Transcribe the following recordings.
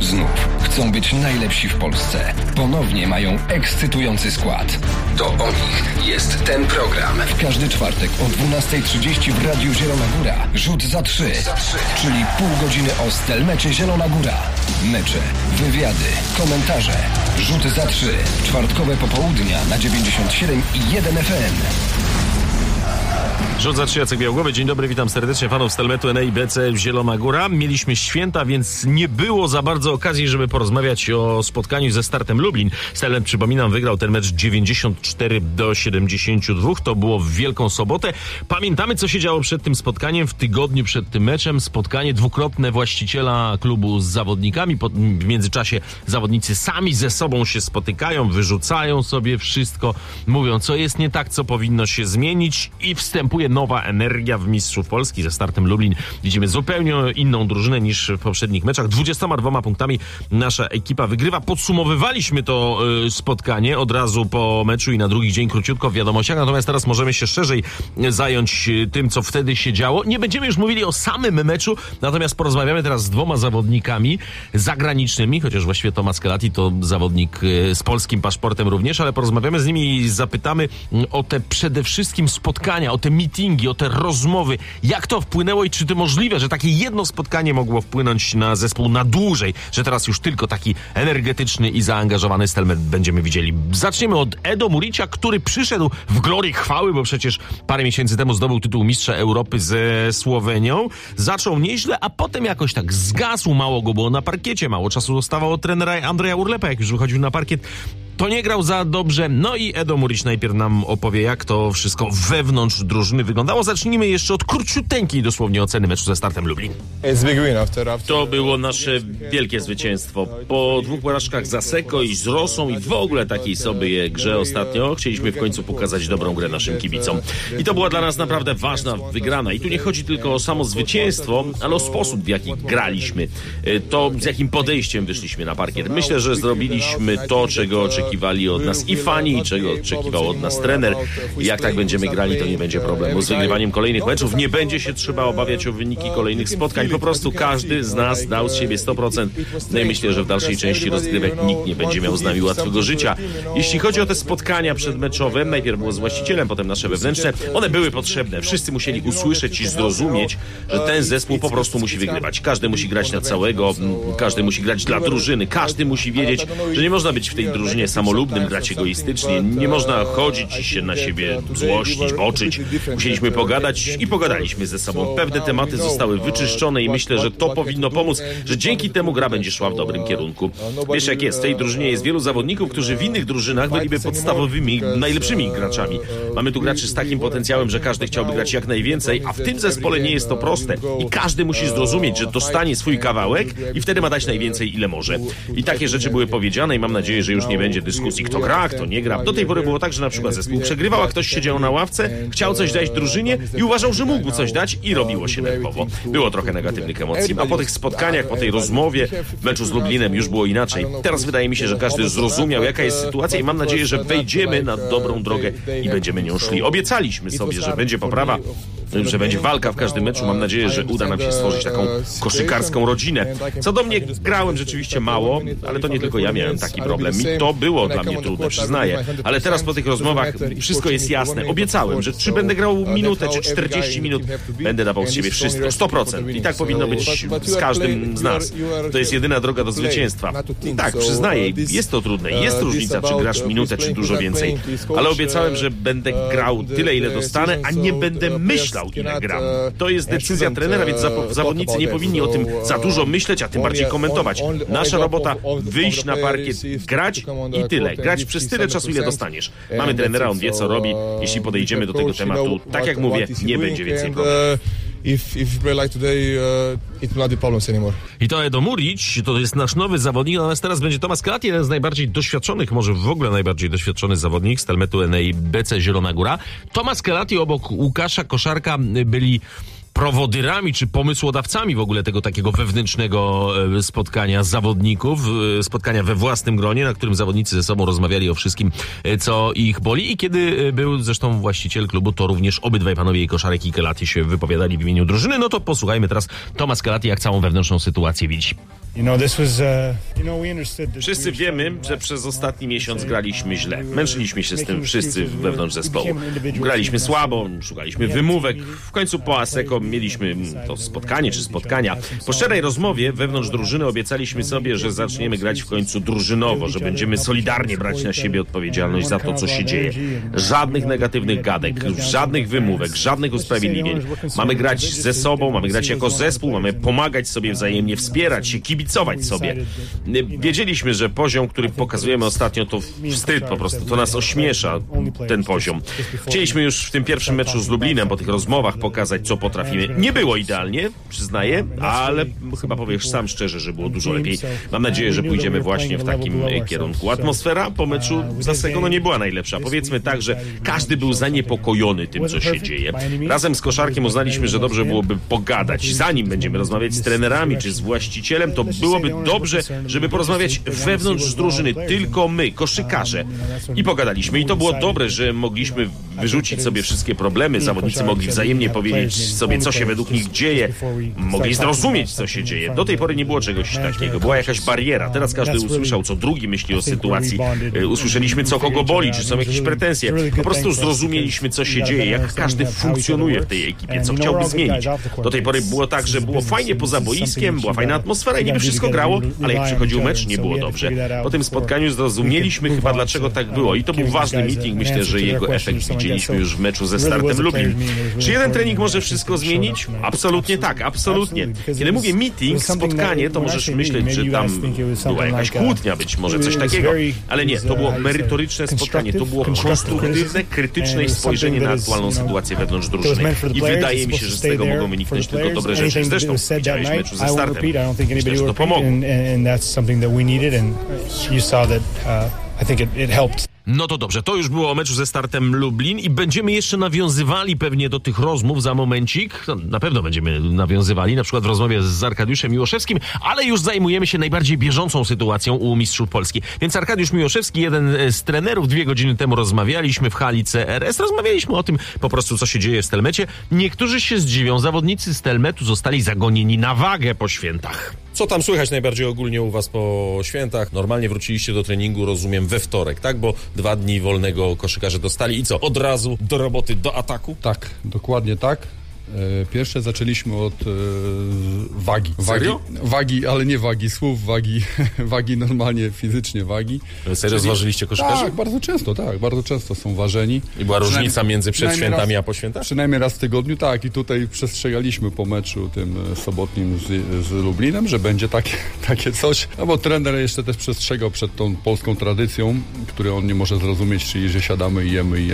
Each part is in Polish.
Znów chcą być najlepsi w Polsce. Ponownie mają ekscytujący skład. To o nich jest ten program. W każdy czwartek o 12:30 w Radiu Zielona Góra. Rzut za 3. Czyli pół godziny o Stelmecie Zielona Góra. Mecze, wywiady, komentarze. Rzut za 3. Czwartkowe popołudnia na 97 i 1 FM. Rzut za 3, Jacek Białgłowy. Dzień dobry, witam serdecznie fanów Stelmetu NEIBC Zielona Góra. Mieliśmy święta, więc nie było za bardzo okazji, żeby porozmawiać o spotkaniu ze Startem Lublin. Stelmet, przypominam, wygrał ten mecz 94-72. To było w Wielką Sobotę. Pamiętamy, co się działo przed tym spotkaniem, w tygodniu przed tym meczem. Spotkanie dwukrotne właściciela klubu z zawodnikami. W międzyczasie zawodnicy sami ze sobą się spotykają, wyrzucają sobie wszystko, mówią, co jest nie tak, co powinno się zmienić i wstępuje nowa energia w mistrzów Polski. Ze Startem Lublin widzimy zupełnie inną drużynę niż w poprzednich meczach. 22 punktami nasza ekipa wygrywa. Podsumowywaliśmy to spotkanie od razu po meczu i na drugi dzień króciutko w wiadomościach. Natomiast teraz możemy się szerzej zająć tym, co wtedy się działo. Nie będziemy już mówili o samym meczu, natomiast porozmawiamy teraz z dwoma zawodnikami zagranicznymi, chociaż właściwie Tomasz Kelati to zawodnik z polskim paszportem również, ale porozmawiamy z nimi i zapytamy o te przede wszystkim spotkania, o te meetingi, o te rozmowy. Jak to wpłynęło i czy to możliwe, że takie jedno spotkanie mogło wpłynąć na zespół na dłużej, że teraz już tylko taki energetyczny i zaangażowany Stelmet będziemy widzieli. Zaczniemy od Edo Muricia, który przyszedł w glorii chwały, bo przecież parę miesięcy temu zdobył tytuł mistrza Europy ze Słowenią. Zaczął nieźle, a potem jakoś tak zgasł, mało go było na parkiecie, mało czasu dostawał od trenera Andrzeja Urlepa, jak już wychodził na parkiet. To nie grał za dobrze. No i Edo Murić najpierw nam opowie, jak to wszystko wewnątrz drużyny wyglądało. Zacznijmy jeszcze od króciuteńkiej dosłownie oceny meczu ze Startem Lublin. To było nasze wielkie zwycięstwo. Po 2 porażkach z Asseco i z Rosą i w ogóle takiej sobie grze ostatnio chcieliśmy w końcu pokazać dobrą grę naszym kibicom. I to była dla nas naprawdę ważna wygrana. I tu nie chodzi tylko o samo zwycięstwo, ale o sposób, w jaki graliśmy. To, z jakim podejściem wyszliśmy na parkiet. Myślę, że zrobiliśmy to, czego oczekiwali od nas i fani, i czego oczekiwał od nas trener. I jak tak będziemy grali, to nie będzie problemu z wygrywaniem kolejnych meczów. Nie będzie się trzeba obawiać o wyniki kolejnych spotkań. Po prostu każdy z nas dał z siebie 100%. No i myślę, że w dalszej części rozgrywek nikt nie będzie miał z nami łatwego życia. Jeśli chodzi o te spotkania przedmeczowe, najpierw było z właścicielem, potem nasze wewnętrzne. One były potrzebne. Wszyscy musieli usłyszeć i zrozumieć, że ten zespół po prostu musi wygrywać. Każdy musi grać na całego, każdy musi grać dla drużyny, każdy musi wiedzieć, że nie można być w tej drużynie samolubnym, grać egoistycznie. Nie można chodzić i się na siebie złościć, boczyć. Musieliśmy pogadać i pogadaliśmy ze sobą. Pewne tematy zostały wyczyszczone i myślę, że to powinno pomóc, że dzięki temu gra będzie szła w dobrym kierunku. Wiesz jak jest, w tej drużynie jest wielu zawodników, którzy w innych drużynach byliby podstawowymi, najlepszymi graczami. Mamy tu graczy z takim potencjałem, że każdy chciałby grać jak najwięcej, a w tym zespole nie jest to proste. I każdy musi zrozumieć, że dostanie swój kawałek i wtedy ma dać najwięcej, ile może. I takie rzeczy były powiedziane i mam nadzieję, że już nie będzie dyskusji, kto gra, kto nie gra. Do tej pory było tak, że na przykład zespół przegrywał, a ktoś siedział na ławce, chciał coś dać drużynie i uważał, że mógł coś dać i robiło się nerwowo. Było trochę negatywnych emocji, a po tych spotkaniach, po tej rozmowie w meczu z Lublinem już było inaczej. Teraz wydaje mi się, że każdy zrozumiał, jaka jest sytuacja i mam nadzieję, że wejdziemy na dobrą drogę i będziemy nią szli. Obiecaliśmy sobie, że będzie poprawa, że będzie walka w każdym meczu. Mam nadzieję, że uda nam się stworzyć taką koszykarską rodzinę. Co do mnie, grałem rzeczywiście mało, ale to nie tylko ja miałem taki problem. I to było dla mnie trudne, przyznaję. Ale teraz po tych rozmowach wszystko jest jasne. Obiecałem, że czy będę grał minutę, czy 40 minut, będę dawał z siebie wszystko, 100%. I tak powinno być z każdym z nas. To jest jedyna droga do zwycięstwa. I tak, przyznaję, jest to trudne. Jest różnica, czy grasz minutę, czy dużo więcej. Ale obiecałem, że będę grał tyle, ile dostanę, a nie będę myślał, ile gram. To jest decyzja trenera, więc zawodnicy nie powinni o tym za dużo myśleć, a tym bardziej komentować. Nasza robota, wyjść na parkiet, grać i tyle. Grać przez tyle czasu, ile dostaniesz. Mamy trenera, on wie, co robi. Jeśli podejdziemy do tego tematu, tak jak mówię, nie będzie więcej problemów. I to Edo Murić, to jest nasz nowy zawodnik, natomiast teraz będzie Tomasz Kelati, jeden z najbardziej doświadczonych, może w ogóle najbardziej doświadczony zawodnik Stelmetu NEIBC Zielona Góra. Tomasz Kelati obok Łukasza Koszarka byli prowodyrami czy pomysłodawcami w ogóle tego takiego wewnętrznego spotkania zawodników, spotkania we własnym gronie, na którym zawodnicy ze sobą rozmawiali o wszystkim, co ich boli. I kiedy był zresztą właściciel klubu, to również obydwaj panowie, Koszarek i Kelati, się wypowiadali w imieniu drużyny. No to posłuchajmy teraz Tomasz Kelati, jak całą wewnętrzną sytuację widzi. Wszyscy wiemy, że przez ostatni miesiąc graliśmy źle. Męczyliśmy się z tym wszyscy wewnątrz zespołu. Graliśmy słabo, szukaliśmy wymówek. W końcu po ASECO mieliśmy to spotkanie czy spotkania. Po szczerej rozmowie wewnątrz drużyny obiecaliśmy sobie, że zaczniemy grać w końcu drużynowo, że będziemy solidarnie brać na siebie odpowiedzialność za to, co się dzieje. Żadnych negatywnych gadek, żadnych wymówek, żadnych usprawiedliwień. Mamy grać ze sobą, mamy grać jako zespół, mamy pomagać sobie wzajemnie, wspierać się, kibicować sobie. Wiedzieliśmy, że poziom, który pokazujemy ostatnio, to wstyd po prostu. To nas ośmiesza, ten poziom. Chcieliśmy już w tym pierwszym meczu z Lublinem po tych rozmowach pokazać, co potrafimy. Nie było idealnie, przyznaję, ale chyba powiesz sam szczerze, że było dużo lepiej. Mam nadzieję, że pójdziemy właśnie w takim kierunku. Atmosfera po meczu z ASECO nie była najlepsza. Powiedzmy tak, że każdy był zaniepokojony tym, co się dzieje. Razem z Koszarkiem uznaliśmy, że dobrze byłoby pogadać. Zanim będziemy rozmawiać z trenerami czy z właścicielem, to byłoby dobrze, żeby porozmawiać wewnątrz drużyny, tylko my, koszykarze. I pogadaliśmy. I to było dobre, że mogliśmy wyrzucić sobie wszystkie problemy. Zawodnicy mogli wzajemnie powiedzieć sobie, co się według nich dzieje. Mogli zrozumieć, co się dzieje. Do tej pory nie było czegoś takiego. Była jakaś bariera. Teraz każdy usłyszał, co drugi myśli o sytuacji. Usłyszeliśmy, co kogo boli, czy są jakieś pretensje. Po prostu zrozumieliśmy, co się dzieje, jak każdy funkcjonuje w tej ekipie, co chciałby zmienić. Do tej pory było tak, że było fajnie poza boiskiem, była fajna atmosfera i niby wszystko grało, ale jak przychodził mecz, nie było dobrze. Po tym spotkaniu zrozumieliśmy chyba, dlaczego tak było. I to był ważny meeting. Myślę, że jego efekt widzieliśmy już w meczu ze Startem Lublin. Czy jeden trening może wszystko zmienić? Absolutnie tak, absolutnie. Kiedy mówię meeting, spotkanie, to możesz myśleć, że tam była jakaś kłótnia, być może coś takiego. Ale nie, to było merytoryczne spotkanie. To było konstruktywne, krytyczne spojrzenie na aktualną sytuację wewnątrz drużyny. I wydaje mi się, że z tego mogą wyniknąć tylko dobre rzeczy. Zresztą widziałeś meczu ze Startem. Myślę, że to pomogło. No to dobrze, to już było o meczu ze Startem Lublin i będziemy jeszcze nawiązywali pewnie do tych rozmów za momencik. No, na pewno będziemy nawiązywali, na przykład w rozmowie z Arkadiuszem Miłoszewskim, ale już zajmujemy się najbardziej bieżącą sytuacją u mistrzów Polski. Więc Arkadiusz Miłoszewski, jeden z trenerów, 2 godziny temu rozmawialiśmy w hali CRS. Rozmawialiśmy o tym po prostu, co się dzieje w Stelmecie. Niektórzy się zdziwią, zawodnicy Stelmetu zostali zagonieni na wagę po świętach. Co tam słychać najbardziej ogólnie u was po świętach? Normalnie wróciliście do treningu, rozumiem, we wtorek, tak? Bo 2 dni wolnego koszykarze dostali i co? Od razu do roboty, do ataku? Tak, dokładnie tak. Pierwsze zaczęliśmy od wagi. Serio? Wagi, ale nie wagi słów, wagi normalnie, fizycznie wagi. Serio zważyliście koszykarzy? Tak, bardzo często są ważeni. I była różnica między przed świętami a po świętach? Przynajmniej raz w tygodniu, tak. I tutaj przestrzegaliśmy po meczu tym sobotnim z Lublinem, że będzie takie coś. No bo trener jeszcze też przestrzegał przed tą polską tradycją, której on nie może zrozumieć, czyli że siadamy i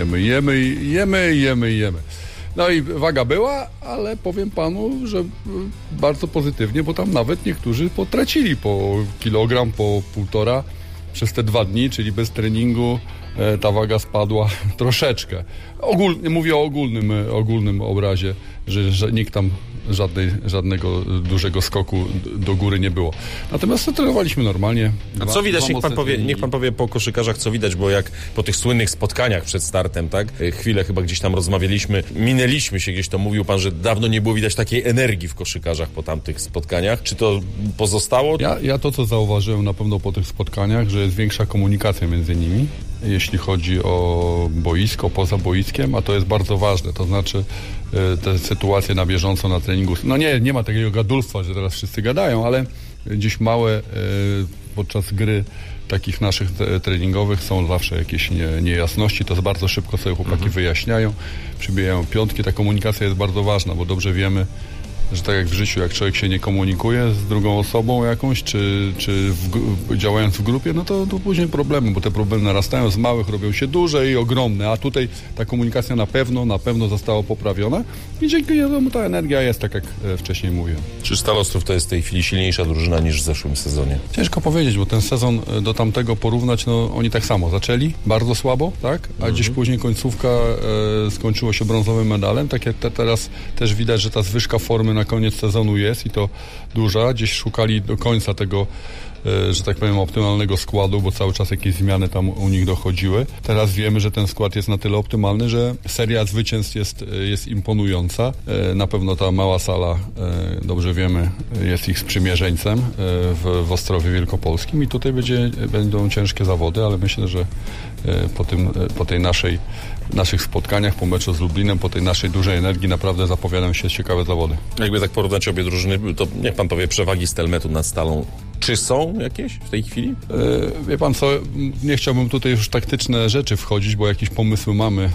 jemy. No i waga była, ale powiem panu, że bardzo pozytywnie, bo tam nawet niektórzy potracili po kilogram, po 1,5 przez te 2 dni, czyli bez treningu ta waga spadła troszeczkę. Mówię o ogólnym obrazie, że nikt tam żadnego dużego skoku do góry nie było. Natomiast trenowaliśmy normalnie. A co widać, niech pan powie po koszykarzach, co widać, bo jak po tych słynnych spotkaniach przed startem, tak? Chwilę chyba gdzieś tam rozmawialiśmy, minęliśmy się gdzieś, to mówił pan, że dawno nie było widać takiej energii w koszykarzach po tamtych spotkaniach. Czy to pozostało? Ja to, co zauważyłem na pewno po tych spotkaniach, że jest większa komunikacja między nimi, jeśli chodzi o boisko, poza boiskiem, a to jest bardzo ważne. To znaczy te sytuacje na bieżąco na treningu. No nie ma takiego gadulstwa, że teraz wszyscy gadają, ale gdzieś małe podczas gry takich naszych treningowych są zawsze jakieś niejasności. To bardzo szybko sobie chłopaki wyjaśniają, przybijają piątki. Ta komunikacja jest bardzo ważna, bo dobrze wiemy, że tak jak w życiu, jak człowiek się nie komunikuje z drugą osobą jakąś, czy działając w grupie, no to później problemy, bo te problemy narastają, z małych robią się duże i ogromne, a tutaj ta komunikacja na pewno została poprawiona i dzięki temu ta energia jest, tak jak wcześniej mówiłem. Czy Stal Ostrów to jest w tej chwili silniejsza drużyna niż w zeszłym sezonie? Ciężko powiedzieć, bo ten sezon do tamtego porównać, no oni tak samo zaczęli bardzo słabo, tak? A gdzieś później końcówka skończyło się brązowym medalem, tak jak teraz też widać, że ta zwyżka formy na koniec sezonu jest i to duża. Gdzieś szukali do końca tego, że tak powiem, optymalnego składu, bo cały czas jakieś zmiany tam u nich dochodziły. Teraz wiemy, że ten skład jest na tyle optymalny, że seria zwycięstw jest imponująca. Na pewno ta mała sala, dobrze wiemy, jest ich sprzymierzeńcem w Ostrowie Wielkopolskim i tutaj będą ciężkie zawody, ale myślę, że po tej naszych spotkaniach, po meczu z Lublinem, po tej naszej dużej energii naprawdę zapowiadają się ciekawe zawody. Jakby tak porównać obie drużyny, to niech pan powie przewagi Stelmetu nad Stalą. Czy są jakieś w tej chwili? Wie pan co, nie chciałbym tutaj już taktyczne rzeczy wchodzić, bo jakieś pomysły mamy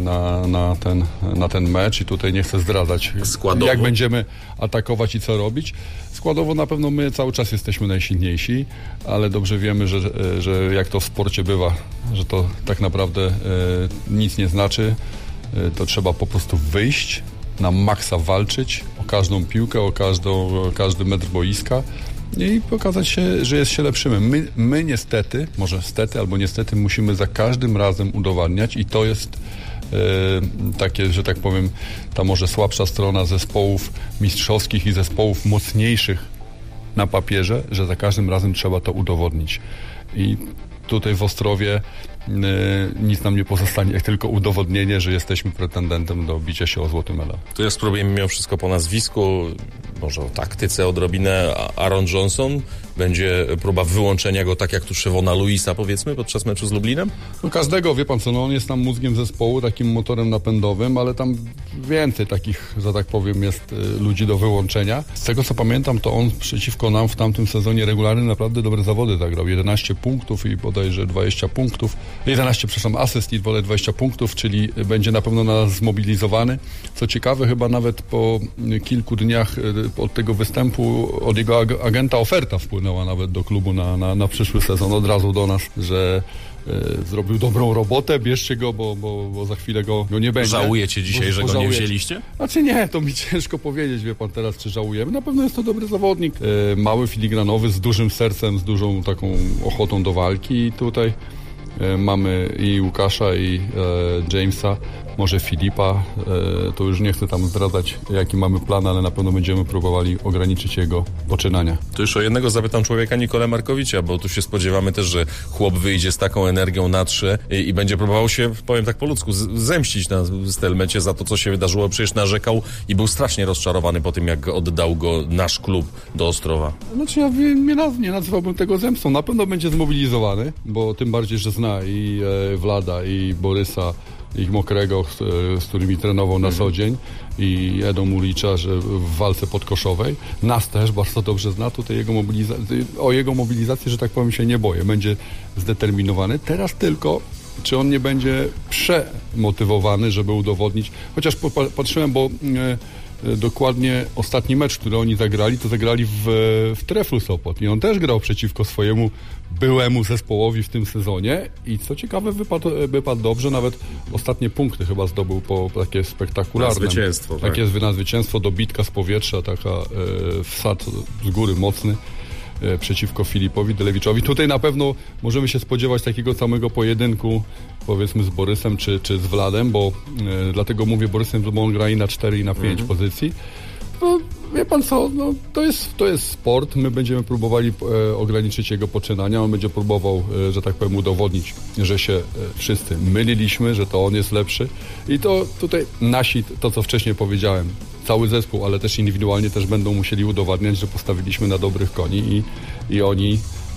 na ten mecz i tutaj nie chcę zdradzać, jak będziemy atakować i co robić. Składowo na pewno my cały czas jesteśmy najsilniejsi, ale dobrze wiemy, że jak to w sporcie bywa, że to tak naprawdę nic nie znaczy. To trzeba po prostu wyjść, na maksa walczyć o każdą piłkę, o każdy metr boiska i pokazać się, że jest się lepszymi. My niestety, może stety albo niestety, musimy za każdym razem udowadniać i to jest takie, że tak powiem, ta może słabsza strona zespołów mistrzowskich i zespołów mocniejszych na papierze, że za każdym razem trzeba to udowodnić. I tutaj w Ostrowie nic nam nie pozostanie, jak tylko udowodnienie, że jesteśmy pretendentem do bicia się o złoty medal. To ja spróbujemy mimo wszystko po nazwisku, może o taktyce odrobinę. Aaron Johnson, będzie próba wyłączenia go, tak jak tu Szewona Luisa, powiedzmy, podczas meczu z Lublinem? No każdego, wie pan co, no on jest tam mózgiem zespołu, takim motorem napędowym, ale tam więcej takich, że tak powiem, jest ludzi do wyłączenia. Z tego co pamiętam, to on przeciwko nam w tamtym sezonie regularnym naprawdę dobre zawody zagrał. 11 punktów i bodajże 20 punktów. 11, asyst i bodaj 20 punktów, czyli będzie na pewno nas zmobilizowany. Co ciekawe, chyba nawet po kilku dniach od tego występu od jego agenta oferta wpłynęła nawet do klubu na przyszły sezon, od razu do nas, że zrobił dobrą robotę, bierzcie go, bo za chwilę go nie będzie. Żałujecie dzisiaj, że go nie wzięliście? Znaczy nie, to mi ciężko powiedzieć, wie pan teraz, czy żałujemy. Na pewno jest to dobry zawodnik. Mały, filigranowy, z dużym sercem, z dużą taką ochotą do walki i tutaj mamy i Łukasza, i Jamesa, może Filipa. To już nie chcę tam zdradzać, jaki mamy plan, ale na pewno będziemy próbowali ograniczyć jego poczynania. To już o jednego zapytam człowieka, Nikolę Markowicza, bo tu się spodziewamy też, że chłop wyjdzie z taką energią na 3 i będzie próbował się, powiem tak po ludzku, zemścić na Stelmecie za to, co się wydarzyło. Przecież narzekał i był strasznie rozczarowany po tym, jak oddał go nasz klub do Ostrowa. Znaczy ja nie nazywałbym tego zemstą. Na pewno będzie zmobilizowany, bo tym bardziej, że zna i Vlada, i Borysa, ich Mokrego, z którymi trenował na co dzień, i Edo Mulicza, że w walce podkoszowej. Nas też bardzo dobrze zna. Tutaj o jego mobilizacji, że tak powiem, się nie boję. Będzie zdeterminowany. Teraz tylko, czy on nie będzie przemotywowany, żeby udowodnić. Chociaż patrzyłem, bo dokładnie ostatni mecz, który oni zagrali, to zagrali w Treflu Sopot i on też grał przeciwko swojemu byłemu zespołowi w tym sezonie i co ciekawe wypadł dobrze, nawet ostatnie punkty chyba zdobył po takie spektakularne. Na zwycięstwo, tak. Tak jest, na zwycięstwo, dobitka z powietrza, taka wsad z góry mocny przeciwko Filipowi Delewiczowi. Tutaj na pewno możemy się spodziewać takiego samego pojedynku, powiedzmy, z Borysem czy z Wladem, bo dlatego mówię Borysem, bo on gra i na 4 i na 5 pozycji. No, wie pan co, no, to jest sport, my będziemy próbowali ograniczyć jego poczynania, on będzie próbował, że tak powiem, udowodnić, że się wszyscy myliliśmy, że to on jest lepszy i to tutaj nasi, to co wcześniej powiedziałem, cały zespół, ale też indywidualnie też będą musieli udowadniać, że postawiliśmy na dobrych koni i oni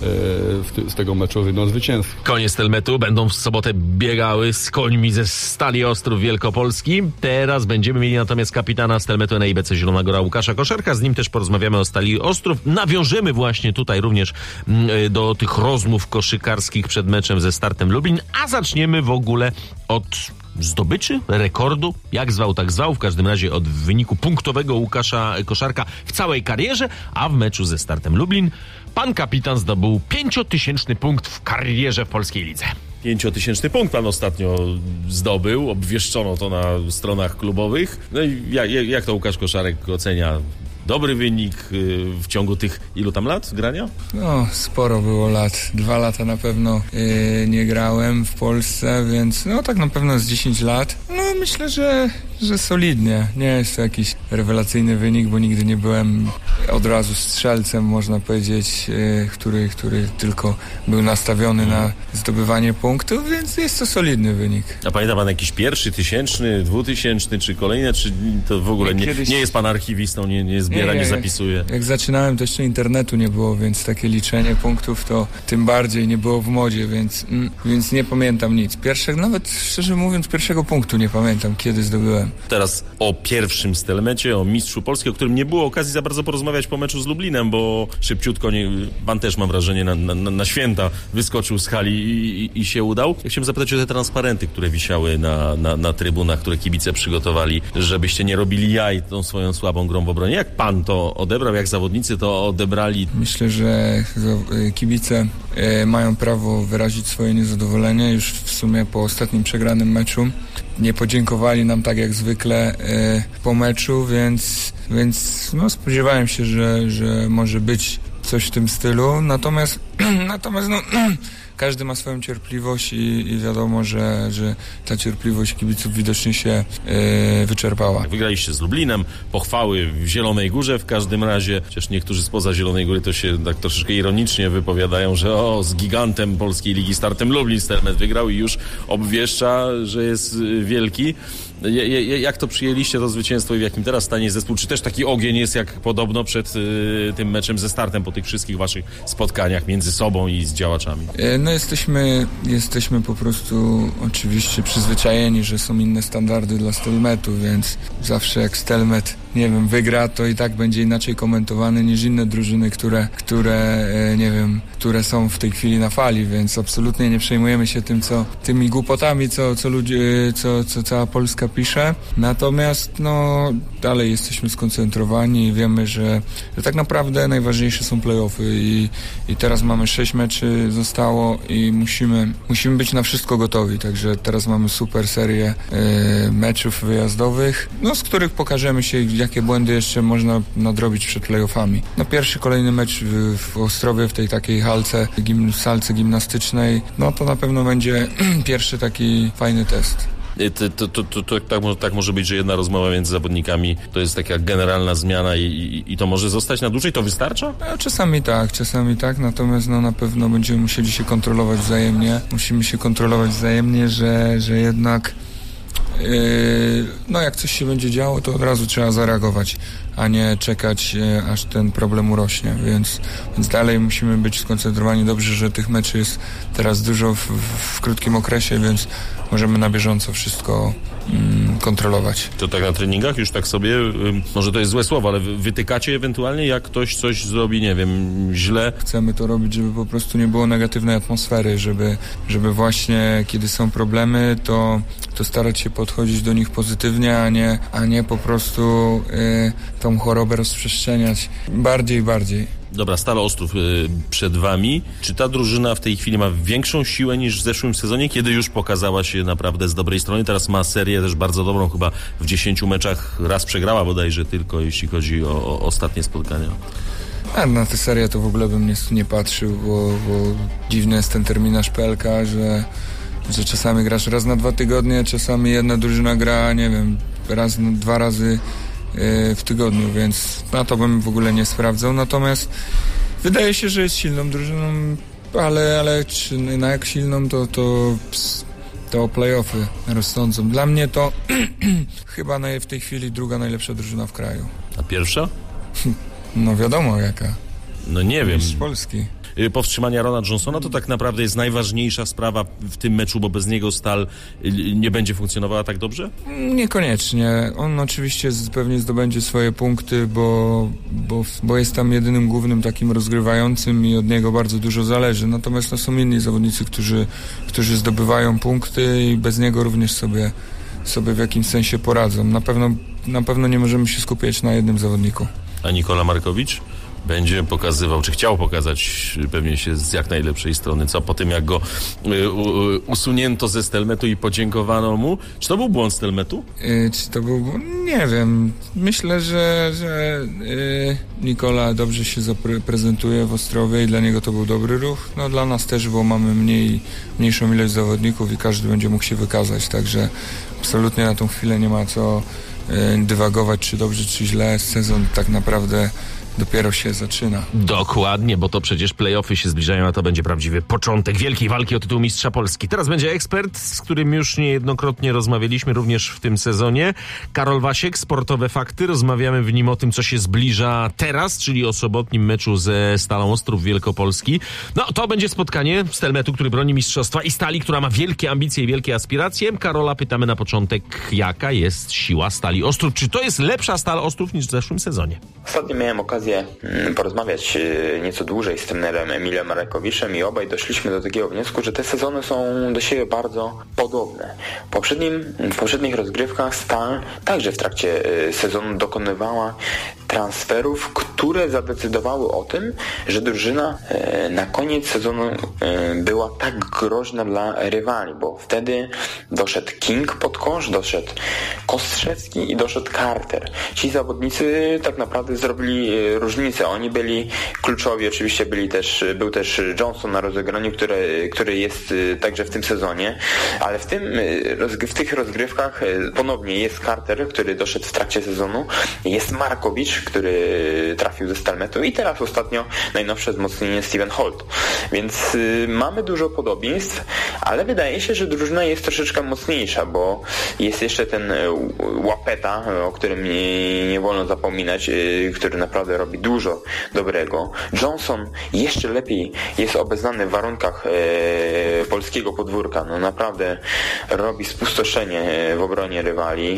z tego meczu wyjdą zwycięstwo. Konie Stelmetu będą w sobotę biegały z końmi ze Stali Ostrów Wielkopolski. Teraz będziemy mieli natomiast kapitana Stelmetu NIBC Zielona Góra Łukasza Koszerka. Z nim też porozmawiamy o Stali Ostrów. Nawiążemy właśnie tutaj również do tych rozmów koszykarskich przed meczem ze Startem Lublin, a zaczniemy w ogóle od zdobyczy, rekordu, jak zwał, tak zwał, w każdym razie od wyniku punktowego Łukasza Koszarka w całej karierze, a w meczu ze Startem Lublin pan kapitan zdobył 5000 punkt w karierze w polskiej lidze. 5000 punkt pan ostatnio zdobył, obwieszczono to na stronach klubowych. No i jak to Łukasz Koszarek ocenia? Dobry wynik w ciągu tych ilu tam lat grania? No, sporo było lat. 2 lata na pewno nie grałem w Polsce, więc no tak na pewno z 10 lat. No myślę, że solidnie. Nie jest to jakiś rewelacyjny wynik, bo nigdy nie byłem od razu strzelcem, można powiedzieć, który tylko był nastawiony na zdobywanie punktów, więc jest to solidny wynik. A pamięta pan jakiś pierwszy, 1000, 2000 czy kolejne, czy to w ogóle nie jest pan archiwistą, nie zbiera, nie zapisuje? Jak zaczynałem, to jeszcze internetu nie było, więc takie liczenie punktów to tym bardziej nie było w modzie, więc nie pamiętam nic. Nawet szczerze mówiąc, pierwszego punktu nie pamiętam, kiedy zdobyłem. Teraz o pierwszym Stelmecie, o mistrzu Polski, o którym nie było okazji za bardzo porozmawiać po meczu z Lublinem, bo szybciutko, pan też mam wrażenie, na święta wyskoczył z hali i się udał. Ja chciałem zapytać o te transparenty, które wisiały na trybunach, które kibice przygotowali, żebyście nie robili jaj tą swoją słabą grą w obronie. Jak pan to odebrał, jak zawodnicy to odebrali? Myślę, że kibice mają prawo wyrazić swoje niezadowolenie już w sumie po ostatnim przegranym meczu. Nie podziękowali nam tak jak zwykle po meczu, więc no, spodziewałem się, że może być coś w tym stylu. Natomiast no, każdy ma swoją cierpliwość i wiadomo, że ta cierpliwość kibiców widocznie się wyczerpała. Wygraliście z Lublinem, pochwały w Zielonej Górze w każdym razie, chociaż niektórzy spoza Zielonej Góry to się tak troszeczkę ironicznie wypowiadają, że z gigantem polskiej ligi Startem Lublin Stelmet wygrał i już obwieszcza, że jest wielki. Jak to przyjęliście, to zwycięstwo i w jakim teraz stanie jest zespół? Czy też taki ogień jest jak podobno przed tym meczem ze Startem po tych wszystkich waszych spotkaniach między sobą i z działaczami? No jesteśmy po prostu oczywiście przyzwyczajeni, że są inne standardy dla Stelmetu, więc zawsze jak Stelmet, nie wiem, wygra, to i tak będzie inaczej komentowany niż inne drużyny, które są w tej chwili na fali, więc absolutnie nie przejmujemy się tymi głupotami, co ludzie, co cała Polska pisze. Natomiast no dalej jesteśmy skoncentrowani i wiemy, że tak naprawdę najważniejsze są play-offy i teraz mamy 6 meczy zostało i musimy być na wszystko gotowi, także teraz mamy super serię meczów wyjazdowych, no z których pokażemy się, jakie błędy jeszcze można nadrobić przed play-offami. No pierwszy kolejny mecz w Ostrowie, w tej takiej salce gimnastycznej, no to na pewno będzie pierwszy taki fajny test. Tak może być, że jedna rozmowa między zawodnikami to jest taka generalna zmiana i to może zostać na dłużej? To wystarcza? No, czasami tak, natomiast no, na pewno będziemy musieli się kontrolować wzajemnie. Musimy się kontrolować wzajemnie, że jednak no jak coś się będzie działo, to od razu trzeba zareagować, a nie czekać, aż ten problem urośnie, więc dalej musimy być skoncentrowani. Dobrze, że tych meczy jest teraz dużo w krótkim okresie, więc możemy na bieżąco wszystko kontrolować. To tak na treningach już tak sobie, może to jest złe słowo, ale wytykacie ewentualnie, jak ktoś coś zrobi, nie wiem, źle? Chcemy to robić, żeby po prostu nie było negatywnej atmosfery, żeby właśnie kiedy są problemy, to starać się podchodzić do nich pozytywnie, a nie po prostu tą chorobę rozprzestrzeniać bardziej i bardziej. Dobra, Stal Ostrów przed wami. Czy ta drużyna w tej chwili ma większą siłę niż w zeszłym sezonie, kiedy już pokazała się naprawdę z dobrej strony? Teraz ma serię też bardzo dobrą, chyba w 10 meczach raz przegrała bodajże tylko, jeśli chodzi o ostatnie spotkania. A na tę serię to w ogóle bym nie patrzył, bo dziwny jest ten terminarz PLK, że czasami grasz raz na 2 tygodnie, czasami jedna drużyna gra, nie wiem, dwa razy w tygodniu, więc na to bym w ogóle nie sprawdzał. Natomiast wydaje się, że jest silną drużyną, ale czy na jak silną, to play-offy rozsądzą. Dla mnie to chyba w tej chwili druga najlepsza drużyna w kraju. A pierwsza? No wiadomo jaka. No nie wiem. Z Polski. powstrzymania Rona Johnsona to tak naprawdę jest najważniejsza sprawa w tym meczu, bo bez niego Stal nie będzie funkcjonowała tak dobrze? Niekoniecznie. On oczywiście pewnie zdobędzie swoje punkty, bo jest tam jedynym głównym takim rozgrywającym i od niego bardzo dużo zależy. Natomiast są inni zawodnicy, którzy zdobywają punkty i bez niego również sobie w jakimś sensie poradzą. Na pewno nie możemy się skupiać na jednym zawodniku. A Nikola Markowicz będzie pokazywał, czy chciał pokazać pewnie się z jak najlepszej strony, co po tym jak go usunięto ze Stelmetu i podziękowano mu. Czy to był błąd Stelmetu? Czy to był błąd? Nie wiem. Myślę, że Nikola dobrze się zaprezentuje w Ostrowie i dla niego to był dobry ruch. No dla nas też, bo mamy mniejszą ilość zawodników i każdy będzie mógł się wykazać, także absolutnie na tą chwilę nie ma co dywagować, czy dobrze, czy źle. Sezon tak naprawdę dopiero się zaczyna. Dokładnie, bo to przecież play-offy się zbliżają, a to będzie prawdziwy początek wielkiej walki o tytuł Mistrza Polski. Teraz będzie ekspert, z którym już niejednokrotnie rozmawialiśmy, również w tym sezonie. Karol Wasiek, Sportowe Fakty. Rozmawiamy w nim o tym, co się zbliża teraz, czyli o sobotnim meczu ze Stalą Ostrów Wielkopolski. No, to będzie spotkanie Stelmetu, który broni mistrzostwa, i Stali, która ma wielkie ambicje i wielkie aspiracje. Karola pytamy na początek, jaka jest siła Stali Ostrów? Czy to jest lepsza Stal Ostrów niż w zeszłym sezonie? Ostatnio miałem okazję porozmawiać nieco dłużej z trenerem Emilem Markowiczem i obaj doszliśmy do takiego wniosku, że te sezony są do siebie bardzo podobne. W poprzednich rozgrywkach Stal także w trakcie sezonu dokonywała transferów, które zadecydowały o tym, że drużyna na koniec sezonu była tak groźna dla rywali, bo wtedy doszedł King pod kosz, doszedł Kostrzewski i doszedł Carter. Ci zawodnicy tak naprawdę zrobili różnicę. Oni byli kluczowi, oczywiście był też Johnson na rozegraniu, który jest także w tym sezonie, ale w tych rozgrywkach ponownie jest Carter, który doszedł w trakcie sezonu, jest Markowicz, który trafił ze Stelmetu i teraz ostatnio najnowsze wzmocnienie Steven Holt. Więc mamy dużo podobieństw, ale wydaje się, że drużyna jest troszeczkę mocniejsza, bo jest jeszcze ten Łapeta, o którym nie wolno zapominać, który naprawdę robi dużo dobrego. Johnson jeszcze lepiej jest obeznany w warunkach polskiego podwórka. No naprawdę robi spustoszenie w obronie rywali.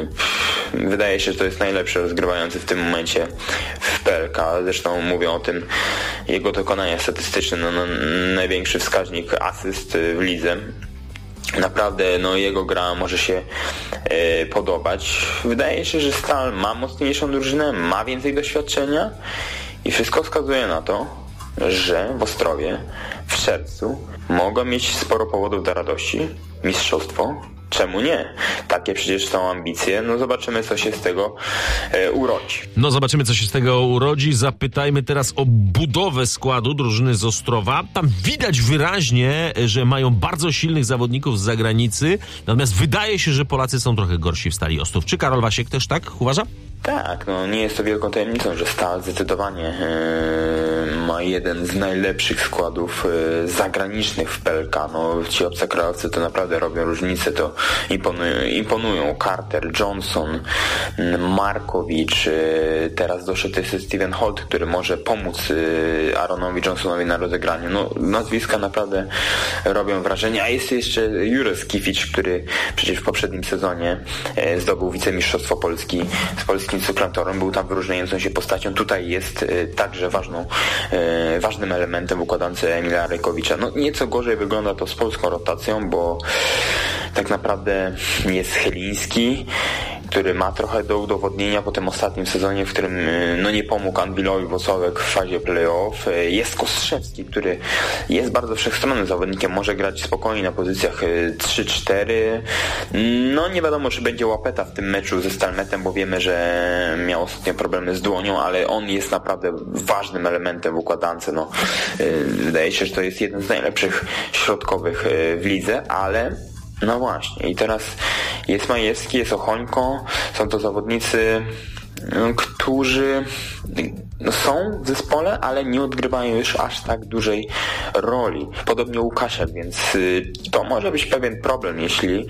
Wydaje się, że to jest najlepszy rozgrywający w tym momencie w PLK. Zresztą mówią o tym jego dokonania statystyczne, największy wskaźnik asyst w lidze. Naprawdę jego gra może się podobać. Wydaje się, że Stal ma mocniejszą drużynę, ma więcej doświadczenia i wszystko wskazuje na to, że w Ostrowie w czerwcu mogą mieć sporo powodów do radości. Mistrzostwo. Czemu nie? Takie przecież są ambicje. Zobaczymy, co się z tego urodzi. Zobaczymy, co się z tego urodzi. Zapytajmy teraz o budowę składu drużyny z Ostrowa. Tam widać wyraźnie, że mają bardzo silnych zawodników z zagranicy. Natomiast wydaje się, że Polacy są trochę gorsi w Stali Ostrów. Czy Karol Wasiek też tak uważa? Tak, nie jest to wielką tajemnicą, że Stal zdecydowanie ma jeden z najlepszych składów zagranicznych w PLK. Ci obcokrajowcy to naprawdę robią różnicę, to imponują. Carter, Johnson, Markowicz, teraz doszedł Steven Holt, który może pomóc Aaronowi Johnsonowi na rozegraniu. Nazwiska naprawdę robią wrażenie, a jest jeszcze Jurek Skifić, który przecież w poprzednim sezonie zdobył wicemistrzostwo Polski z polskim Suklantorem, był tam wyróżniającą się postacią. Tutaj jest także ważnym elementem w układance Emila Rejkowicza. Nieco gorzej wygląda to z polską rotacją, bo tak naprawdę jest Chyliński, który ma trochę do udowodnienia po tym ostatnim sezonie, w którym nie pomógł Anwilowi Włocławek w fazie play-off. Jest Kostrzewski, który jest bardzo wszechstronnym zawodnikiem, może grać spokojnie na pozycjach 3-4. Nie wiadomo, czy będzie Łapeta w tym meczu ze Stelmetem, bo wiemy, że miał ostatnio problemy z dłonią, ale on jest naprawdę ważnym elementem w układance. Wydaje się, że to jest jeden z najlepszych środkowych w lidze, ale właśnie. I teraz jest Majewski, jest Ochońko. Są to zawodnicy, którzy są w zespole, ale nie odgrywają już aż tak dużej roli. Podobnie Łukaszek, więc to może być pewien problem, jeśli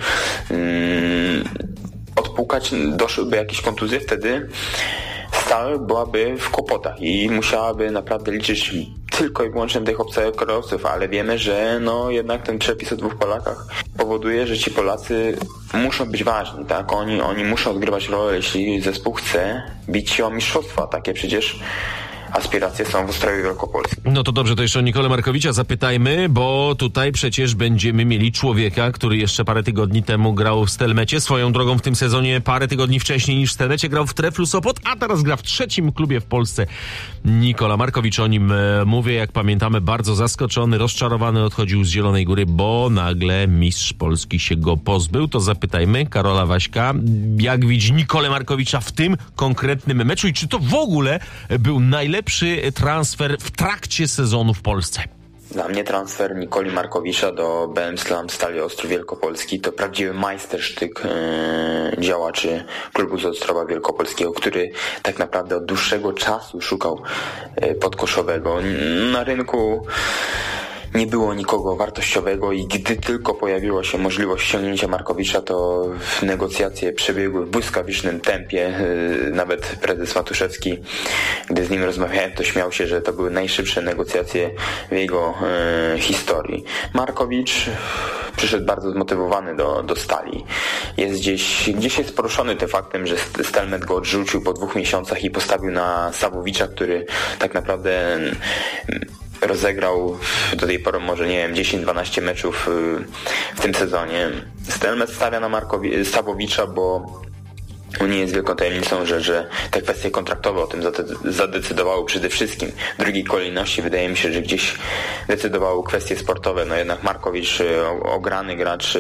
od Pułkacz doszłyby jakieś kontuzje, wtedy Stal byłaby w kłopotach i musiałaby naprawdę liczyć tylko i wyłącznie tych obcokrajowców, ale wiemy, że no jednak ten przepis o 2 Polakach powoduje, że ci Polacy muszą być ważni, tak? Oni muszą odgrywać rolę, jeśli zespół chce bić się o mistrzostwa. Takie przecież aspiracje są w Ostrowie Wielkopolskim. No to dobrze, to jeszcze o Nikolę Markowicza zapytajmy, bo tutaj przecież będziemy mieli człowieka, który jeszcze parę tygodni temu grał w Stelmecie. Swoją drogą w tym sezonie parę tygodni wcześniej niż w Stelmecie grał w Treflu Sopot, a teraz gra w 3. klubie w Polsce. Nikola Markowicz, o nim mówię, jak pamiętamy, bardzo zaskoczony, rozczarowany, odchodził z Zielonej Góry, bo nagle mistrz Polski się go pozbył. To zapytajmy Karola Waśka, jak widzi Nikolę Markowicza w tym konkretnym meczu i czy to w ogóle był najlepszy transfer w trakcie sezonu w Polsce? Dla mnie transfer Nikoli Markowicza do BM Slam Stali Ostrów Wielkopolski to prawdziwy majstersztyk działaczy klubu z Ostrowa Wielkopolskiego, który tak naprawdę od dłuższego czasu szukał podkoszowego. Na rynku nie było nikogo wartościowego i gdy tylko pojawiła się możliwość ściągnięcia Markowicza, to negocjacje przebiegły w błyskawicznym tempie. Nawet prezes Matuszewski, gdy z nim rozmawiałem, to śmiał się, że to były najszybsze negocjacje w jego historii. Markowicz przyszedł bardzo zmotywowany do Stali. Jest gdzieś jest poruszony tym faktem, że Stelmet go odrzucił po 2 miesiącach i postawił na Sawowicza, który tak naprawdę rozegrał do tej pory może, nie wiem, 10-12 meczów w tym sezonie. Stelmet stawia na Sawowicza, bo nie jest wielką tajemnicą, że te kwestie kontraktowe o tym zadecydowały przede wszystkim. W drugiej kolejności wydaje mi się, że gdzieś decydowały kwestie sportowe. No jednak Markowicz, ograny gracz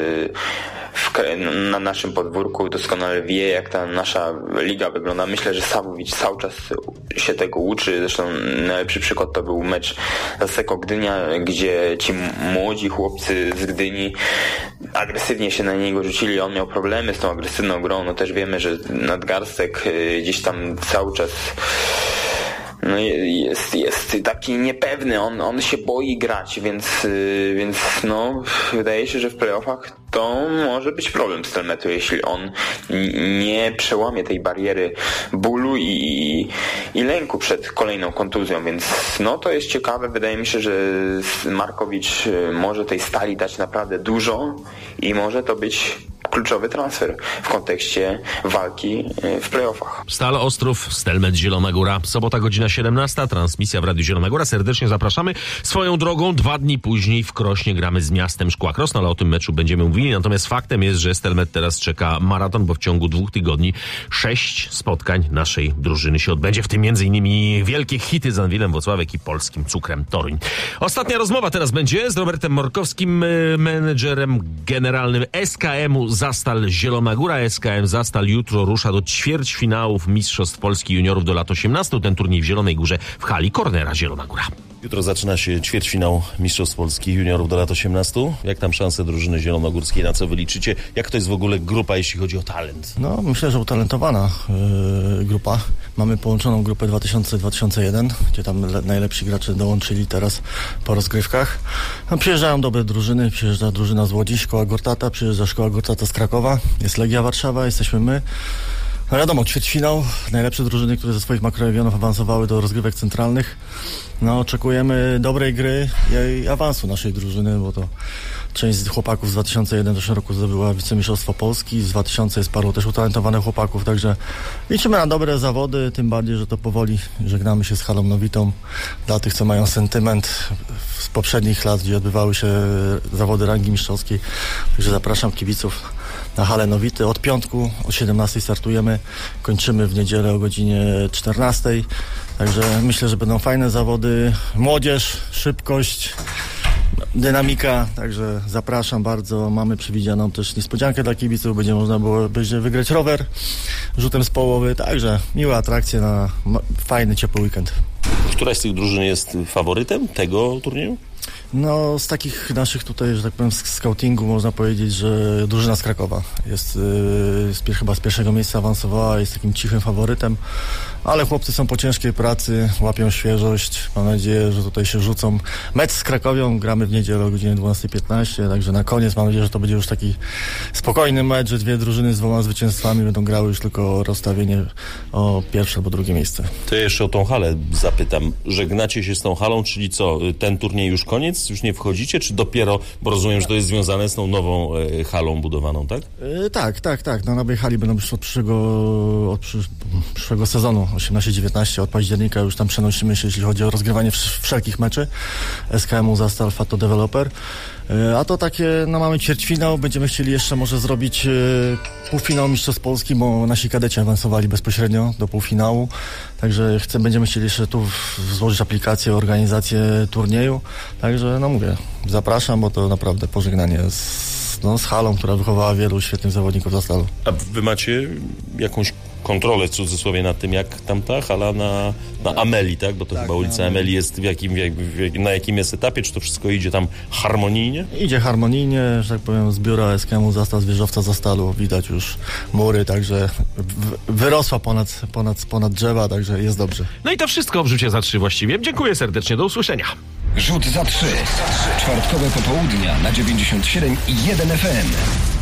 na naszym podwórku, doskonale wie, jak ta nasza liga wygląda. Myślę, że Sawowicz cały czas się tego uczy. Zresztą najlepszy przykład to był mecz Zaseko Gdynia, gdzie ci młodzi chłopcy z Gdyni agresywnie się na niego rzucili. On miał problemy z tą agresywną grą. No też wiemy, że nadgarstek gdzieś tam cały czas no jest taki niepewny, on się boi grać, więc no wydaje się, że w playoffach to może być problem Stelmetu, jeśli on nie przełamie tej bariery bólu i lęku przed kolejną kontuzją, więc no to jest ciekawe. Wydaje mi się, że Markowicz może tej Stali dać naprawdę dużo i może to być kluczowy transfer w kontekście walki w playoffach. Stal Ostrów, Stelmet Zielona Góra. Sobota, godzina 17. Transmisja w Radiu Zielona Góra. Serdecznie zapraszamy. Swoją drogą 2 dni później w Krośnie gramy z Miastem Szkła Krosno, ale o tym meczu będziemy mówili. Natomiast faktem jest, że Stelmet teraz czeka maraton, bo w ciągu 2 tygodni 6 spotkań naszej drużyny się odbędzie, w tym m.in. wielkie hity z Anwilem Włocławek i Polskim Cukrem Toruń. Ostatnia rozmowa teraz będzie z Robertem Morkowskim, menedżerem generalnym SKM-u Zastal Zielona Góra. SKM Zastal jutro rusza do ćwierćfinałów Mistrzostw Polski Juniorów do lat 18. Ten turniej w Zielonej Górze w hali Cornera Zielona Góra. Jutro zaczyna się ćwierćfinał Mistrzostw Polski Juniorów do lat 18. Jak tam szanse drużyny zielonogórskiej, na co wy liczycie? Jak to jest w ogóle grupa, jeśli chodzi o talent? No, myślę, że utalentowana grupa. Mamy połączoną grupę 2000-2001, gdzie tam najlepsi gracze dołączyli teraz po rozgrywkach. No, przyjeżdżają dobre drużyny, przyjeżdża drużyna z Łodzi, Szkoła Gortata, przyjeżdża Szkoła Gortata z Krakowa, jest Legia Warszawa, jesteśmy my. No wiadomo, ćwierćfinał, najlepsze drużyny, które ze swoich makroregionów awansowały do rozgrywek centralnych. No, oczekujemy dobrej gry i awansu naszej drużyny, bo to część z chłopaków z 2001 w zeszłym roku zdobyła wicemistrzostwo Polski, z 2000 jest paru też utalentowanych chłopaków, także liczymy na dobre zawody, tym bardziej, że to powoli żegnamy się z halą Nowitą. Dla tych, co mają sentyment z poprzednich lat, gdzie odbywały się zawody rangi mistrzowskiej, także zapraszam kibiców na halę Nowity. Od piątku o 17 startujemy, kończymy w niedzielę o godzinie 14. Także myślę, że będą fajne zawody. Młodzież, szybkość, dynamika, także zapraszam bardzo. Mamy przewidzianą też niespodziankę dla kibiców. Będzie można było wygrać rower rzutem z połowy. Także miła atrakcja na fajny, ciepły weekend. Któraś z tych drużyn jest faworytem tego turnieju? No, z takich naszych tutaj, że tak powiem, z scoutingu można powiedzieć, że drużyna z Krakowa jest chyba z pierwszego miejsca awansowała, jest takim cichym faworytem, ale chłopcy są po ciężkiej pracy, łapią świeżość. Mam nadzieję, że tutaj się rzucą. Mecz z Krakowią gramy w niedzielę o godzinie 12:15, także na koniec mam nadzieję, że to będzie już taki spokojny mecz, że dwie drużyny z 2 zwycięstwami będą grały już tylko o rozstawienie o pierwsze albo drugie miejsce. To jeszcze o tą halę zapytam. Żegnacie się z tą halą, czyli co, ten turniej już koniec? Już nie wchodzicie, czy dopiero, bo rozumiem, że to jest związane z tą nową halą budowaną, tak? Tak. Na nowej hali będą już od przyszłego sezonu 18-19, od października już tam przenosimy się, jeśli chodzi o rozgrywanie wszelkich meczy. SKM-u Zastal, Fato Developer. A to takie, mamy ćwierćfinał, będziemy chcieli jeszcze może zrobić półfinał Mistrzostw Polski, bo nasi kadeci awansowali bezpośrednio do półfinału, także będziemy chcieli jeszcze tu złożyć aplikację, organizację turnieju, także mówię, zapraszam, bo to naprawdę pożegnanie z halą, która wychowała wielu świetnych zawodników Zastalu. A wy macie jakąś kontrolę w cudzysłowie nad tym, jak tam ta hala na Ameli, tak? Bo to chyba ulica Ameli jest na jakim jest etapie? Czy to wszystko idzie tam harmonijnie? Idzie harmonijnie, że tak powiem, z biura SKM-u Zastal, z wieżowca Zastalu widać już mury, także wyrosła ponad drzewa, także jest dobrze. No i to wszystko w Rzucie za 3 właściwie. Dziękuję serdecznie, do usłyszenia. Rzut za 3. Czwartkowe popołudnia na 97,1 FM.